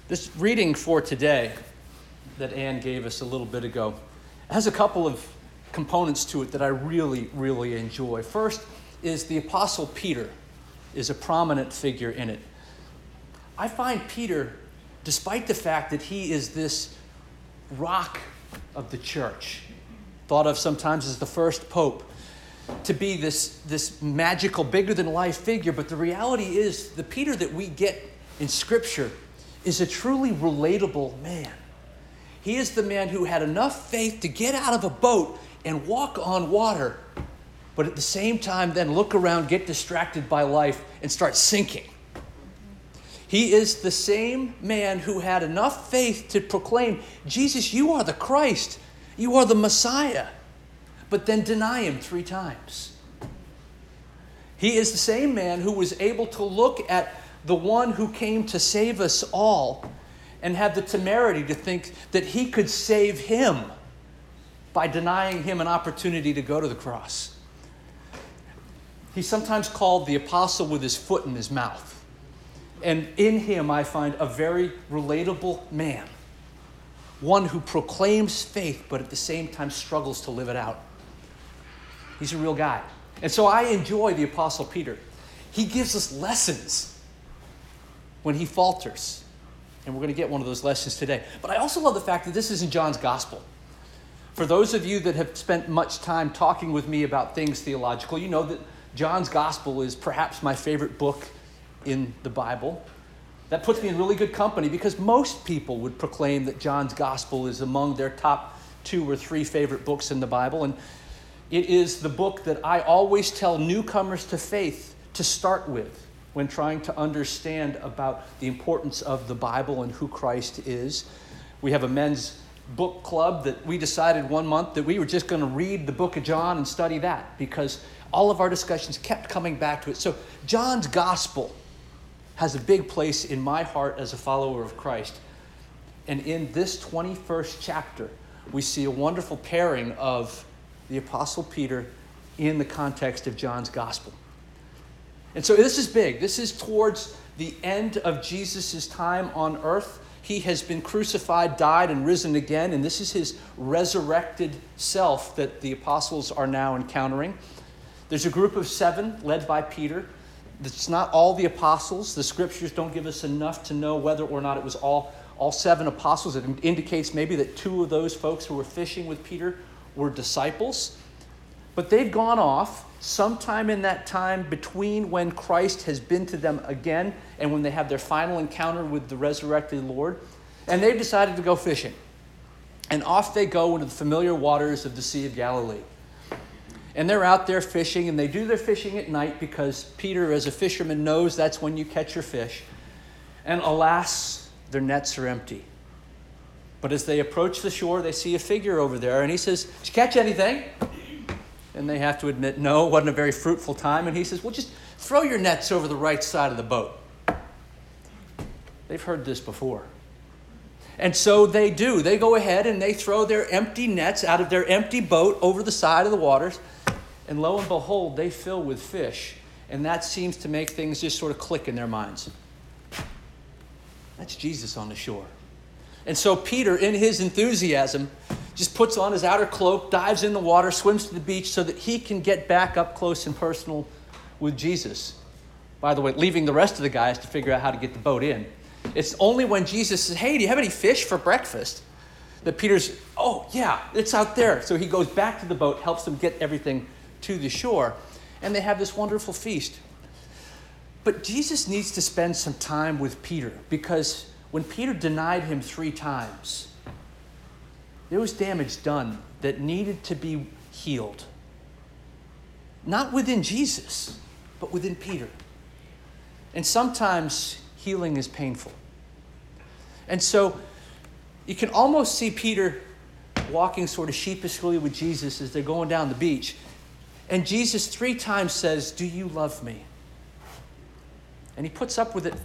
This reading for today that Ann gave us a little bit ago has a couple of components to it that I really, really enjoy. First is the Apostle Peter is a prominent figure in it. I find Peter, despite the fact that he is this rock of the church, thought of sometimes as the first pope, to be this magical, bigger-than-life figure, but the reality is the Peter that we get in Scripture is a truly relatable man. He is the man who had enough faith to get out of a boat and walk on water, but at the same time then look around, get distracted by life, and start sinking. He is the same man who had enough faith to proclaim, Jesus, you are the Christ, you are the Messiah, but then deny him 3 times. He is the same man who was able to look at the one who came to save us all and have the temerity to think that he could save him by denying him an opportunity to go to the cross. He's sometimes called the apostle with his foot in his mouth. And in him I find a very relatable man. One who proclaims faith but at the same time struggles to live it out. He's a real guy. And so I enjoy the Apostle Peter. He gives us lessons when he falters. And we're going to get one of those lessons today. But I also love the fact that this isn't John's gospel. For those of you that have spent much time talking with me about things theological, you know that John's gospel is perhaps my favorite book in the Bible. That puts me in really good company because most people would proclaim that John's gospel is among their top 2 or 3 favorite books in the Bible. And it is the book that I always tell newcomers to faith to start with when trying to understand about the importance of the Bible and who Christ is. We have a men's book club that we decided one month that we were just going to read the book of John and study that because all of our discussions kept coming back to it. So John's gospel has a big place in my heart as a follower of Christ. And in this 21st chapter, we see a wonderful pairing of the Apostle Peter in the context of John's gospel. And so this is big. This is towards the end of Jesus' time on earth. He has been crucified, died, and risen again, and this is his resurrected self that the apostles are now encountering. There's a group of 7 led by Peter. It's not all the apostles. The scriptures don't give us enough to know whether or not it was all 7 apostles. It indicates maybe that 2 of those folks who were fishing with Peter were disciples. But they've gone off sometime in that time between when Christ has been to them again and when they have their final encounter with the resurrected Lord. And they've decided to go fishing. And off they go into the familiar waters of the Sea of Galilee. And they're out there fishing, and they do their fishing at night because Peter, as a fisherman, knows that's when you catch your fish. And alas, their nets are empty. But as they approach the shore, they see a figure over there, and he says, "Did you catch anything?" And they have to admit, no, it wasn't a very fruitful time. And he says, well, just throw your nets over the right side of the boat. They've heard this before. And so they do. They go ahead and they throw their empty nets out of their empty boat over the side of the waters. And lo and behold, they fill with fish. And that seems to make things just sort of click in their minds. That's Jesus on the shore. And so Peter, in his enthusiasm, just puts on his outer cloak, dives in the water, swims to the beach so that he can get back up close and personal with Jesus. By the way, leaving the rest of the guys to figure out how to get the boat in. It's only when Jesus says, "Hey, do you have any fish for breakfast?" that Peter's, "Oh, yeah, it's out there." So he goes back to the boat, helps them get everything to the shore, and they have this wonderful feast. But Jesus needs to spend some time with Peter because when Peter denied him 3 times, there was damage done that needed to be healed. Not within Jesus, but within Peter. And sometimes healing is painful. And so you can almost see Peter walking sort of sheepishly with Jesus as they're going down the beach. And Jesus 3 times says, "Do you love me?" And he puts up with it.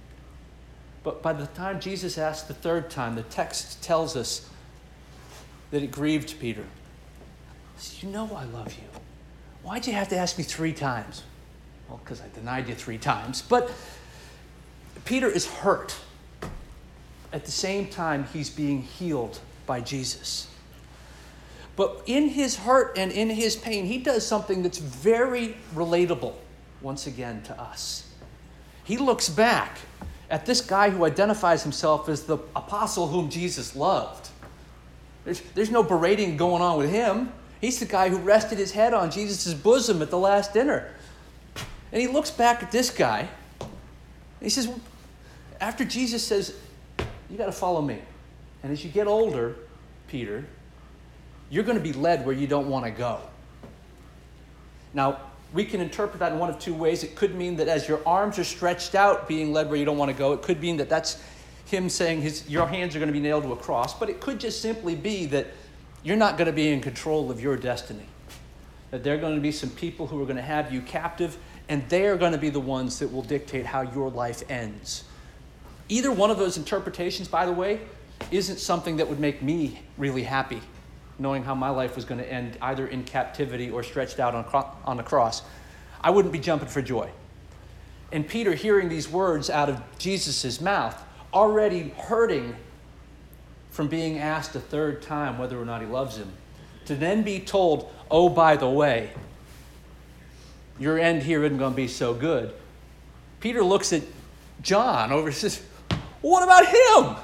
But by the time Jesus asked the 3rd time, the text tells us that it grieved Peter. He said, "You know I love you. Why'd you have to ask me 3 times?" Well, because I denied you 3 times. But Peter is hurt. at the same time, he's being healed by Jesus. But in his hurt and in his pain, he does something that's very relatable, once again, to us. He looks back at this guy who identifies himself as the apostle whom Jesus loved. There's no berating going on with him. He's the guy who rested his head on Jesus' bosom at the last dinner. And he looks back at this guy, and he says, after Jesus says, you got to follow me. And as you get older, Peter, you're going to be led where you don't want to go. Now, we can interpret that in one of two ways. It could mean that as your arms are stretched out, being led where you don't want to go. It could mean that that's him saying your hands are going to be nailed to a cross. But it could just simply be that you're not going to be in control of your destiny. That there are going to be some people who are going to have you captive, and they are going to be the ones that will dictate how your life ends. Either one of those interpretations, by the way, isn't something that would make me really happy, knowing how my life was going to end either in captivity or stretched out on the cross. I wouldn't be jumping for joy. And Peter, hearing these words out of Jesus' mouth, already hurting from being asked a third time whether or not he loves him, to then be told, oh, by the way, your end here isn't going to be so good. Peter looks at John over and says, what about him?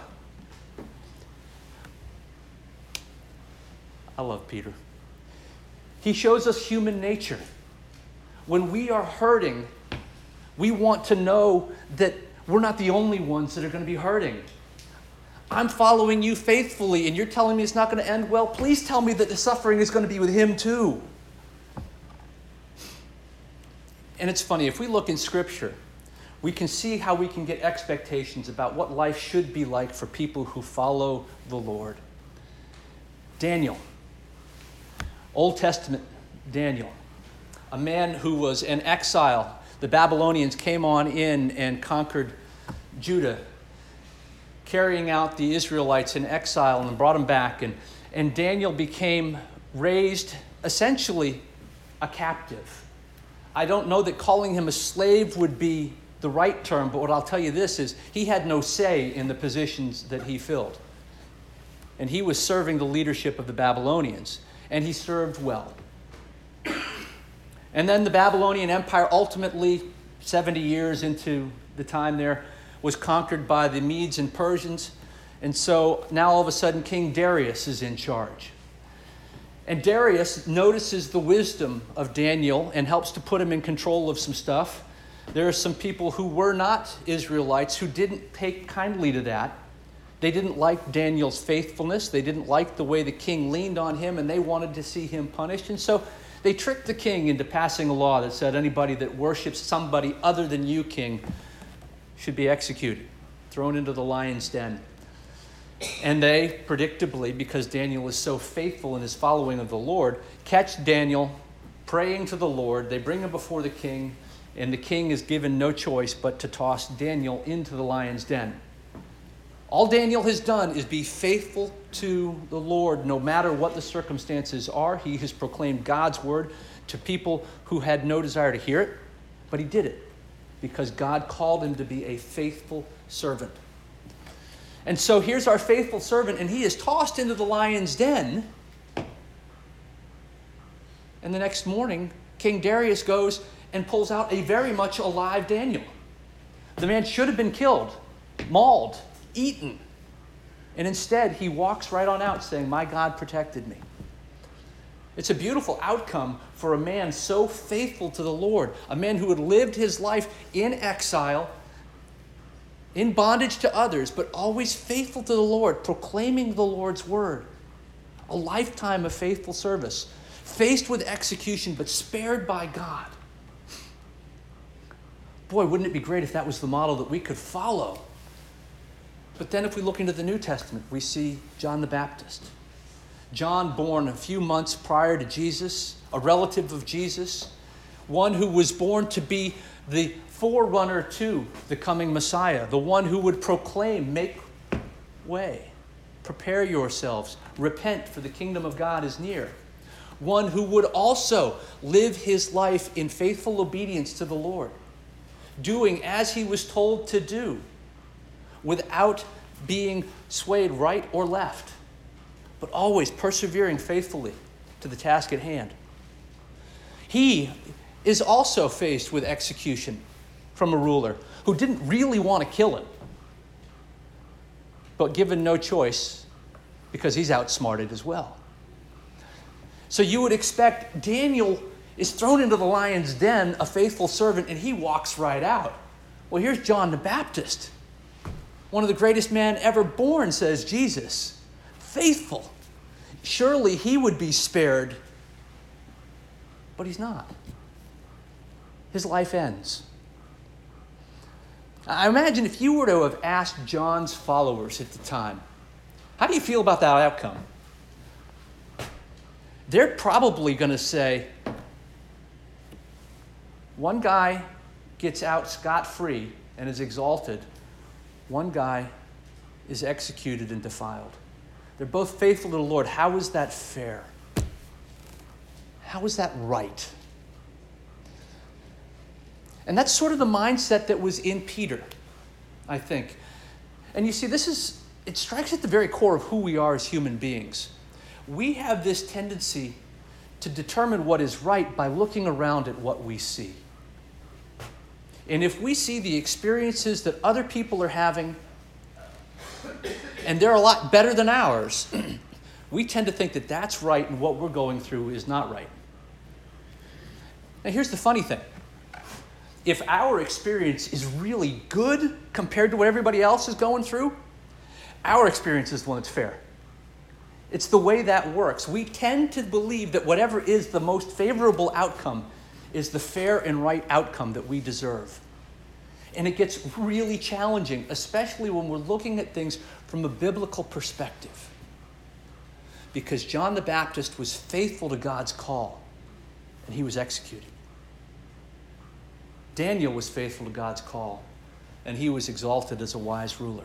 I love Peter. He shows us human nature. When we are hurting, we want to know that we're not the only ones that are going to be hurting. I'm following you faithfully, and you're telling me it's not going to end well. Please tell me that the suffering is going to be with him too. And it's funny, if we look in Scripture, we can see how we can get expectations about what life should be like for people who follow the Lord. Daniel, Old Testament Daniel, a man who was in exile. The Babylonians came on in and conquered Judah, carrying out the Israelites in exile and brought them back. And Daniel became raised essentially a captive. I don't know that calling him a slave would be the right term, but what I'll tell you this is he had no say in the positions that he filled. And he was serving the leadership of the Babylonians, and he served well. And then the Babylonian Empire ultimately, 70 years into the time there, was conquered by the Medes and Persians. And so now all of a sudden King Darius is in charge. And Darius notices the wisdom of Daniel and helps to put him in control of some stuff. There are some people who were not Israelites who didn't take kindly to that. They didn't like Daniel's faithfulness. They didn't like the way the king leaned on him, and they wanted to see him punished. And so they tricked the king into passing a law that said anybody that worships somebody other than you, king, should be executed, thrown into the lion's den. And they, predictably, because Daniel is so faithful in his following of the Lord, catch Daniel praying to the Lord. They bring him before the king, and the king is given no choice but to toss Daniel into the lion's den. All Daniel has done is be faithful to the Lord no matter what the circumstances are. He has proclaimed God's word to people who had no desire to hear it, but he did it because God called him to be a faithful servant. And so here's our faithful servant, and he is tossed into the lion's den. And the next morning, King Darius goes and pulls out a very much alive Daniel. The man should have been killed, mauled, eaten. And instead, he walks right on out saying, my God protected me. It's a beautiful outcome for a man so faithful to the Lord, a man who had lived his life in exile, in bondage to others, but always faithful to the Lord, proclaiming the Lord's word. A lifetime of faithful service, faced with execution, but spared by God. Boy, wouldn't it be great if that was the model that we could follow? But then if we look into the New Testament, we see John the Baptist. John, born a few months prior to Jesus, a relative of Jesus, one who was born to be the forerunner to the coming Messiah, the one who would proclaim, make way, prepare yourselves, repent, for the kingdom of God is near. One who would also live his life in faithful obedience to the Lord, doing as he was told to do, without being swayed right or left, but always persevering faithfully to the task at hand. He is also faced with execution from a ruler who didn't really want to kill him, but given no choice because he's outsmarted as well. So you would expect Daniel is thrown into the lion's den, a faithful servant, and he walks right out. Well, here's John the Baptist, one of the greatest men ever born, says Jesus, faithful. Surely he would be spared, but he's not. His life ends. I imagine if you were to have asked John's followers at the time, how do you feel about that outcome? They're probably going to say, one guy gets out scot-free and is exalted. One guy is executed and defiled. They're both faithful to the Lord. How is that fair? How is that right? And that's sort of the mindset that was in Peter, I think. And you see, it strikes at the very core of who we are as human beings. We have this tendency to determine what is right by looking around at what we see. And if we see the experiences that other people are having, and they're a lot better than ours, we tend to think that that's right and what we're going through is not right. Now, here's the funny thing. If our experience is really good compared to what everybody else is going through, our experience is the one that's fair. It's the way that works. We tend to believe that whatever is the most favorable outcome is the fair and right outcome that we deserve. And it gets really challenging, especially when we're looking at things from a biblical perspective. Because John the Baptist was faithful to God's call, and he was executed. Daniel was faithful to God's call, and he was exalted as a wise ruler.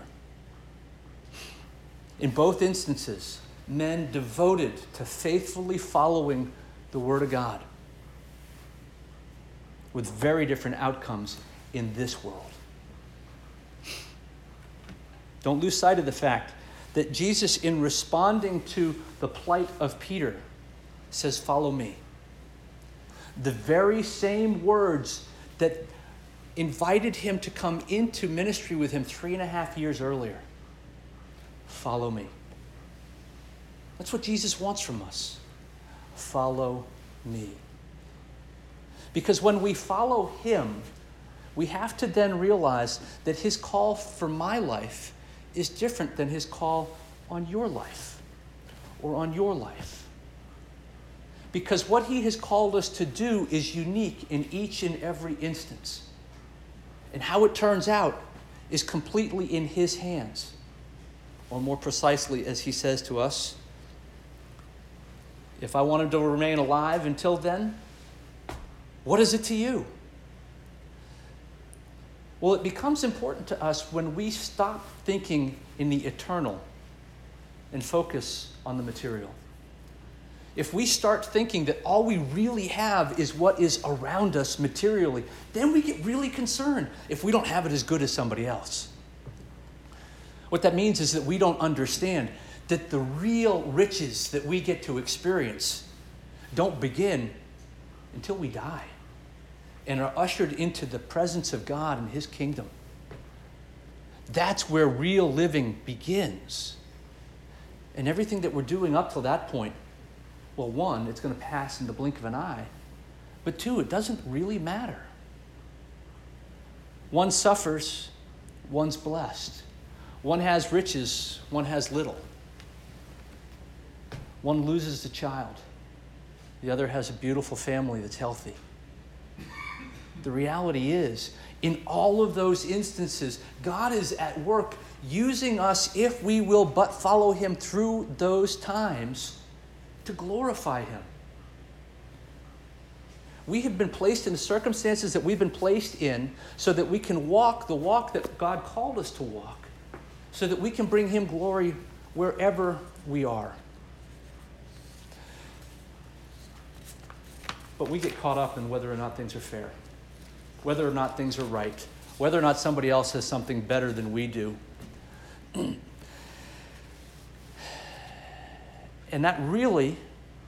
In both instances, men devoted to faithfully following the Word of God, with very different outcomes in this world. Don't lose sight of the fact that Jesus, in responding to the plight of Peter, says, "Follow me." The very same words that invited him to come into ministry with him 3.5 years earlier. Follow me. That's what Jesus wants from us. Follow me. Because when we follow him, we have to then realize that his call for my life is different than his call on your life or on your life. Because what he has called us to do is unique in each and every instance. And how it turns out is completely in his hands. Or more precisely, as he says to us, if I wanted to remain alive until then, what is it to you? Well, it becomes important to us when we stop thinking in the eternal and focus on the material. If we start thinking that all we really have is what is around us materially, then we get really concerned if we don't have it as good as somebody else. What that means is that we don't understand that the real riches that we get to experience don't begin until we die and are ushered into the presence of God and his kingdom. That's where real living begins. And everything that we're doing up till that point, well, one, it's going to pass in the blink of an eye. But two, it doesn't really matter. One suffers, one's blessed. One has riches, one has little. One loses a child. The other has a beautiful family that's healthy. The reality is, in all of those instances, God is at work using us, if we will but follow him through those times, to glorify him. We have been placed in the circumstances that we've been placed in so that we can walk the walk that God called us to walk, so that we can bring him glory wherever we are. But we get caught up in whether or not things are fair, whether or not things are right, whether or not somebody else has something better than we do. And that really,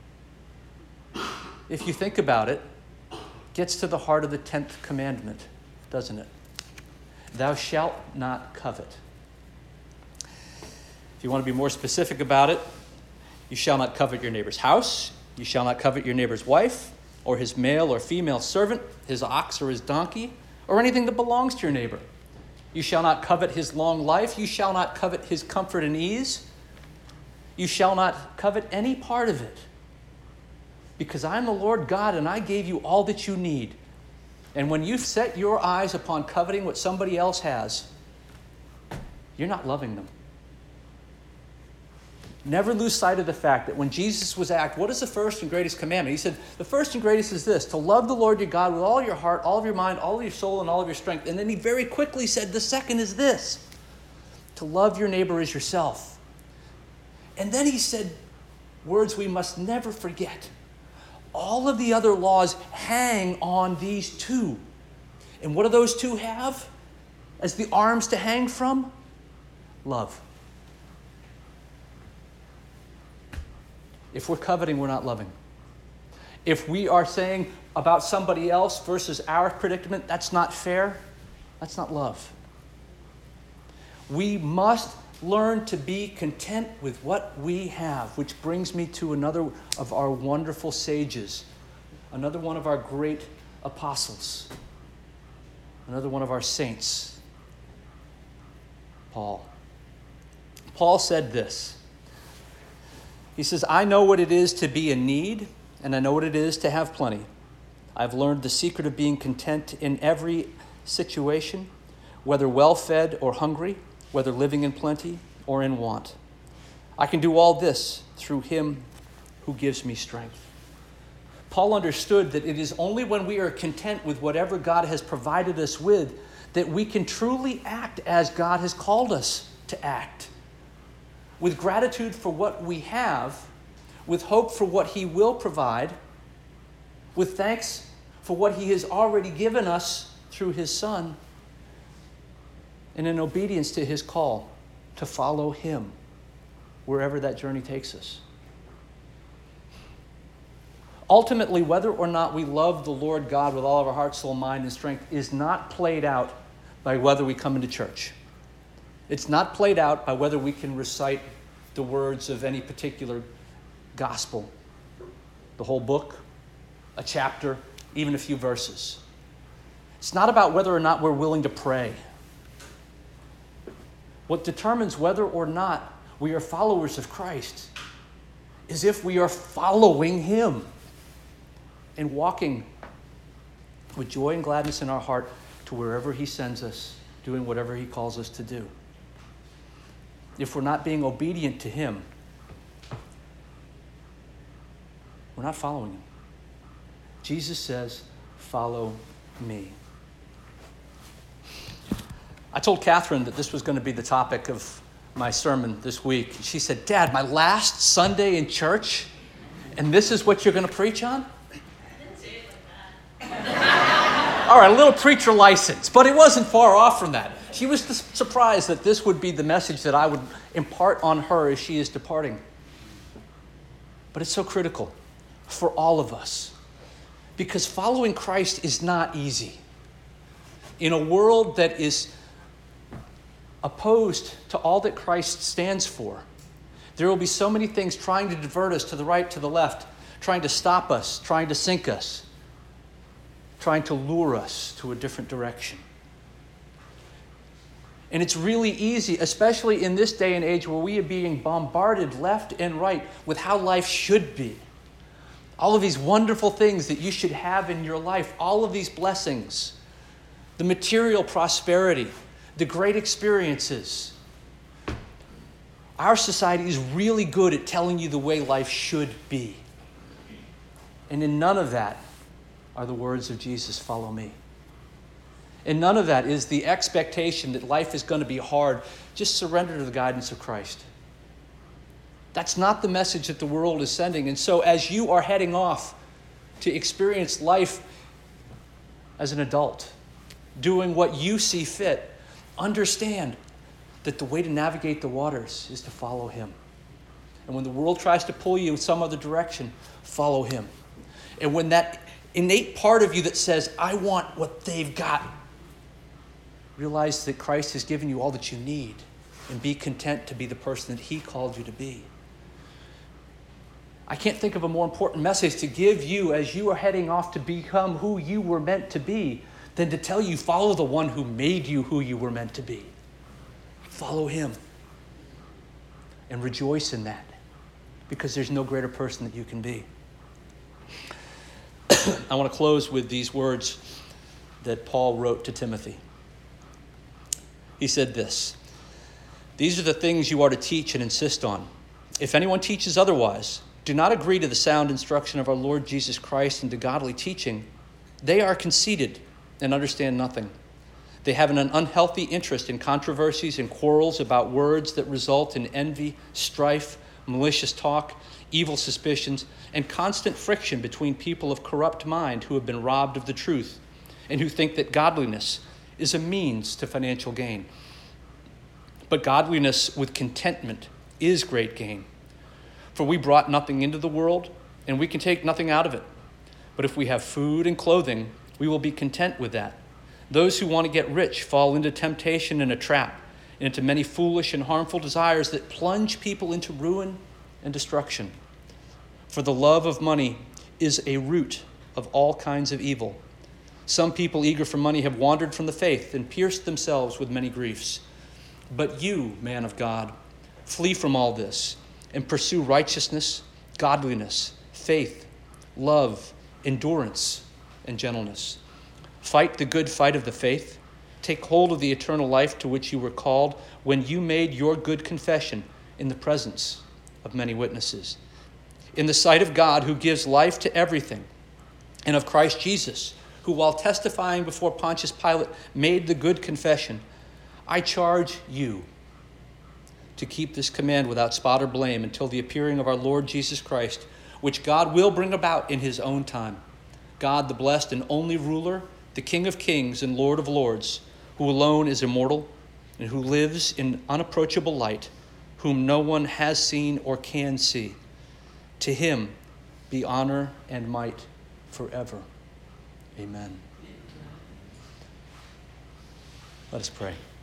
if you think about it, gets to the heart of the 10th commandment, doesn't it? Thou shalt not covet. If you want to be more specific about it, you shall not covet your neighbor's house, you shall not covet your neighbor's wife, or his male or female servant, his ox or his donkey, or anything that belongs to your neighbor. You shall not covet his long life, you shall not covet his comfort and ease. You shall not covet any part of it. Because I'm the Lord God and I gave you all that you need. And when you set your eyes upon coveting what somebody else has, you're not loving them. Never lose sight of the fact that when Jesus was asked, what is the first and greatest commandment? He said, the first and greatest is this, to love the Lord your God with all your heart, all of your mind, all of your soul, and all of your strength. And then he very quickly said, the second is this, to love your neighbor as yourself. And then he said words we must never forget. All of the other laws hang on these two. And what do those two have as the arms to hang from? Love. If we're coveting, we're not loving. If we are saying about somebody else versus our predicament, that's not fair, that's not love. We must learn to be content with what we have, which brings me to another of our wonderful sages, another one of our great apostles, another one of our saints, Paul. Paul said this. He says, I know what it is to be in need, and I know what it is to have plenty. I've learned the secret of being content in every situation, whether well-fed or hungry, whether living in plenty or in want. I can do all this through him who gives me strength. Paul understood that it is only when we are content with whatever God has provided us with that we can truly act as God has called us to act. With gratitude for what we have, with hope for what he will provide, with thanks for what he has already given us through his Son, and in obedience to his call to follow him wherever that journey takes us. Ultimately, whether or not we love the Lord God with all of our heart, soul, mind, and strength is not played out by whether we come into church. It's not played out by whether we can recite the words of any particular gospel, the whole book, a chapter, even a few verses. It's not about whether or not we're willing to pray. What determines whether or not we are followers of Christ is if we are following him and walking with joy and gladness in our heart to wherever he sends us, doing whatever he calls us to do. If we're not being obedient to him, we're not following him. Jesus says, follow me. I told Catherine that this was going to be the topic of my sermon this week. She said, Dad, my last Sunday in church, and this is what you're going to preach on? All right, a little preacher license, but it wasn't far off from that. She was surprised that this would be the message that I would impart on her as she is departing. But it's so critical for all of us because following Christ is not easy. In a world that is opposed to all that Christ stands for, there will be so many things trying to divert us to the right, to the left, trying to stop us, trying to sink us, trying to lure us to a different direction. And it's really easy, especially in this day and age where we are being bombarded left and right with how life should be. All of these wonderful things that you should have in your life, all of these blessings, the material prosperity, the great experiences. Our society is really good at telling you the way life should be. And in none of that are the words of Jesus, follow me. And none of that is the expectation that life is going to be hard. Just surrender to the guidance of Christ. That's not the message that the world is sending. And so as you are heading off to experience life as an adult, doing what you see fit, understand that the way to navigate the waters is to follow him. And when the world tries to pull you in some other direction, follow him. And when that innate part of you that says, I want what they've got, realize that Christ has given you all that you need, and be content to be the person that he called you to be. I can't think of a more important message to give you as you are heading off to become who you were meant to be than to tell you, follow the one who made you who you were meant to be. Follow him. And rejoice in that, because there's no greater person that you can be. I want to close with these words that Paul wrote to Timothy. He said this, "These are the things you are to teach and insist on. If anyone teaches otherwise, do not agree to the sound instruction of our Lord Jesus Christ and to godly teaching. They are conceited and understand nothing. They have an unhealthy interest in controversies and quarrels about words that result in envy, strife, malicious talk, evil suspicions, and constant friction between people of corrupt mind who have been robbed of the truth and who think that godliness is a means to financial gain. But godliness with contentment is great gain. For we brought nothing into the world, and we can take nothing out of it. But if we have food and clothing, we will be content with that. Those who want to get rich fall into temptation and a trap, and into many foolish and harmful desires that plunge people into ruin and destruction. For the love of money is a root of all kinds of evil. Some people eager for money have wandered from the faith and pierced themselves with many griefs. But you, man of God, flee from all this and pursue righteousness, godliness, faith, love, endurance, and gentleness. Fight the good fight of the faith. Take hold of the eternal life to which you were called when you made your good confession in the presence of many witnesses. In the sight of God, who gives life to everything, and of Christ Jesus, who while testifying before Pontius Pilate made the good confession, I charge you to keep this command without spot or blame until the appearing of our Lord Jesus Christ, which God will bring about in his own time. God, the blessed and only ruler, the King of kings and Lord of lords, who alone is immortal and who lives in unapproachable light, whom no one has seen or can see. To him be honor and might forever. Amen. Let us pray.